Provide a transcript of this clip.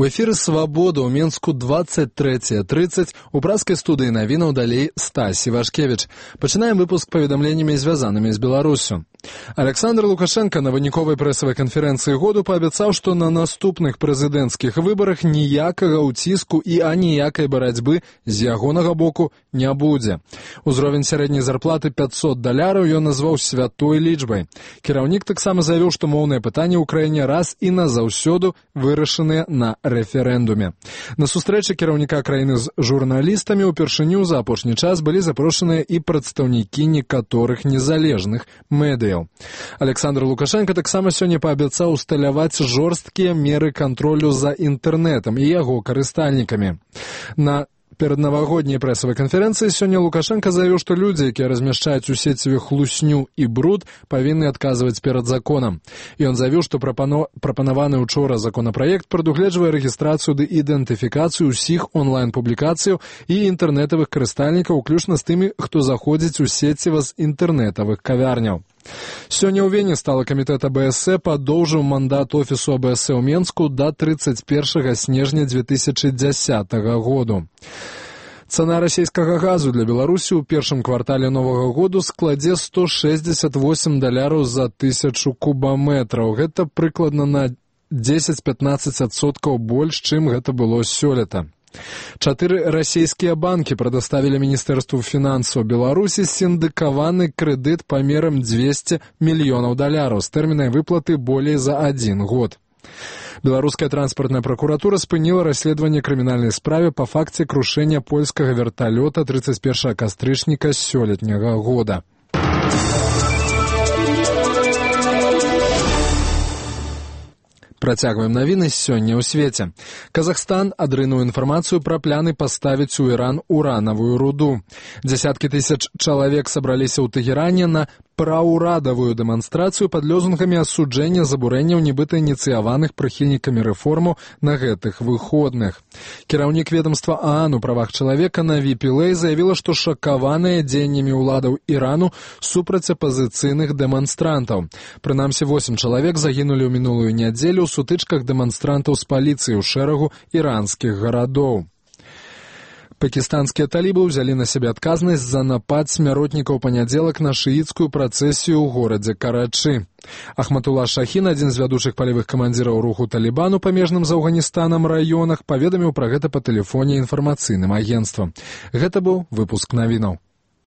У эфіры «Свабода» ў Менску 23:30. У пражскай студыі навінаў далей Стась Івашкевіч. Пачынаем выпуск паведамленнямі, звязанымі з Беларусю. Александр Лукашенко на выніковай прэсавай канферэнцыі году паабяцаў, што на наступных прэзідэнцкіх выбарах ніякага ўціску і аніякай барацьбы з ягонага боку не будзе. Узровень сярэдняй зарплаты $500 ён назваў святой лічбай. Кіраўнік таксама заявіў, што моўныя пытанні ў краіне раз і назаўсёды вырашаныя на рэферэндуме. На сустрэчы кіраўніка краіны з журналістамі упершыню за апошні час былі запрошаныя і прадстаўнікі некаторых незалежных медыяў. Александр Лукашенко таксама сёння паабяцаў усталяваць жорсткія меры кантролю за інтэрнэтам і яго карыстальнікамі. На пераднавагодняй прэсавай канферэнцыі сёння Лукашенко заявіў, што людзі, якія размяшчаюць у сеціве хлусню і бруд, павінны адказваць перад законам. Ён заявіў, што прапанаваны учора законапраект прадугледжвае рэгістрацыю ды ідэнтыфікацыю ўсіх онлайн-публікацыяў і інтэрнэтавых карыстальнікаў, уключна з тымі, хто заходзіць у сеціва з інтэрнэтавых кавярняў. Сёння ў Вене стала камітэт АБС падоўжыў мандат офісу АБС ў Менску да 31 снежня 2010 году. Цана расійскага газу для Беларусі ў першым квартале новага году складзе $168 за 1000 кубаметраў. Гэта прыкладна на 10-15% больш, чым гэта было сёлета. 4 расійскія банкі прадаставілі Міністэрству фінансаў Беларусі сіндыкаваны крэдыт памерам $200 мільёнаў з тэрмінай выплаты болей за 1 год. Беларуская транспартная пракуратура спыніла расследаванне крымінальнай справе па факце крушэння польскага верталёта 31 кастрычніка сёлетняга года. Працягваем навіны сёння ў свеце. Казахстан адрынуў інфармацыю пра пляны паставіць у Іран уранавую руду. Дзясяткі тысяч чалавек сабраліся ў Тэгеране на праўрадавую дэманстрацыю пад лозунгамі асуджэння забурэнняў нібыта ініцыяваных прыхільнікамі рэформаў на гэтых выходных. Кіраўнік ведамства ААН у правах чалавека Наві Пілэй заявіла, што шакаваныя дзеяннямі ўладаў Ірану супраць апазіцыйных дэманстрантаў. Прынамсі 8 чалавек загінулі ў мінулую нядзелю ў сутычках дэманстрантаў з паліцыяй у шэрагу іранскіх гарадоў. Пакістанскія талібы ўзялі на сябе адказнасць за напад смяротнікаў панядзелак на шыіцкую працэсію ў горадзе Карачы. Ахматулла Шахін, адзін з вядучых палевых камандзіраў руху Талібан у памежным з Афганістанам раёнах, паведаміў пра гэта па тэлефоне інфармацыйным агенцтвам. Гэта быў выпуск навінаў.